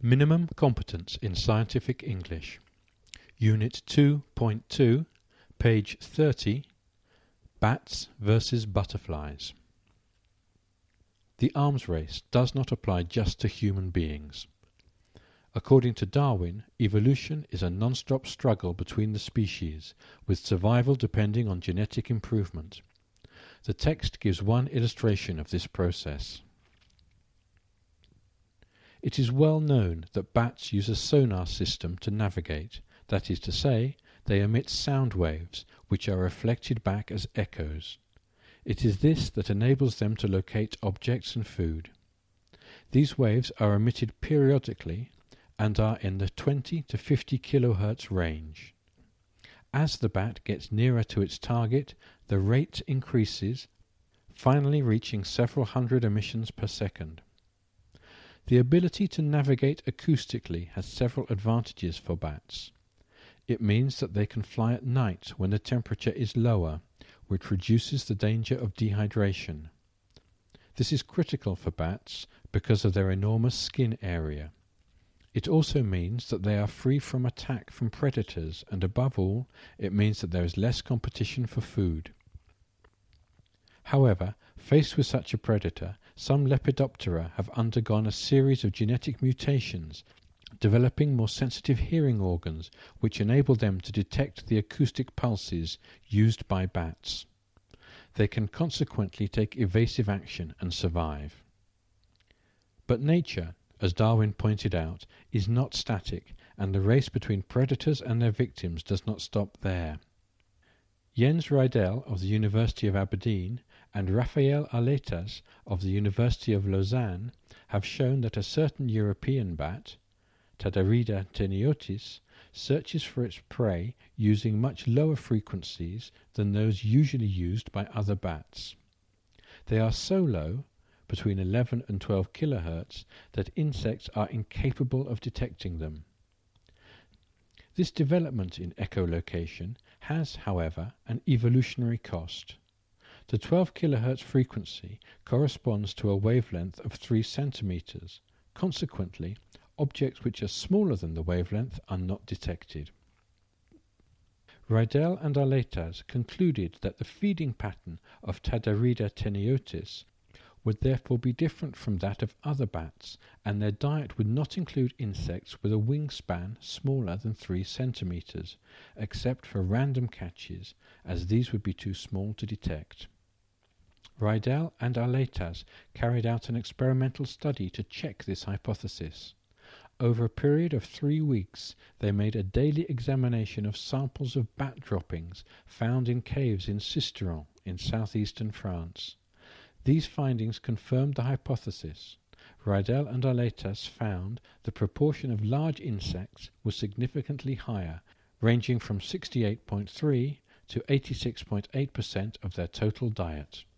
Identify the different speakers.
Speaker 1: Minimum Competence in Scientific English. Unit 2.2, page 30, Bats versus Butterflies. The arms race does not apply just to human beings. According to Darwin, evolution is a non-stop struggle between the species, with survival depending on genetic improvement. The text gives one illustration of this process. It is well known that bats use a sonar system to navigate, that is to say, they emit sound waves which are reflected back as echoes. It is this that enables them to locate objects and food. These waves are emitted periodically and are in the 20 to 50 kHz range. As the bat gets nearer to its target, the rate increases, finally reaching several hundred emissions per second. The ability to navigate acoustically has several advantages for bats. It means that they can fly at night when the temperature is lower, which reduces the danger of dehydration. This is critical for bats because of their enormous skin area. It also means that they are free from attack from predators, and above all, it means that there is less competition for food. However, faced with such a predator, some Lepidoptera have undergone a series of genetic mutations, developing more sensitive hearing organs which enable them to detect the acoustic pulses used by bats. They can consequently take evasive action and survive. But nature, as Darwin pointed out, is not static, and the race between predators and their victims does not stop there. Jens Riedel of the University of Aberdeen and Rafael Aletas of the University of Lausanne have shown that a certain European bat, Tadarida tenaeotis, searches for its prey using much lower frequencies than those usually used by other bats. They are so low, between 11 and 12 kHz, that insects are incapable of detecting them. This development in echolocation has, however, an evolutionary cost. The 12 kHz frequency corresponds to a wavelength of 3 centimeters. Consequently, objects which are smaller than the wavelength are not detected. Riedel and Aletas concluded that the feeding pattern of Tadarida tenaeotis would therefore be different from that of other bats, and their diet would not include insects with a wingspan smaller than 3 centimeters, except for random catches, as these would be too small to detect. Riedel and Aletas carried out an experimental study to check this hypothesis. Over a period of 3 weeks, they made a daily examination of samples of bat droppings found in caves in Sisteron in southeastern France. These findings confirmed the hypothesis. Riedel and Aletas found the proportion of large insects was significantly higher, ranging from 68.3% to 86.8% of their total diet.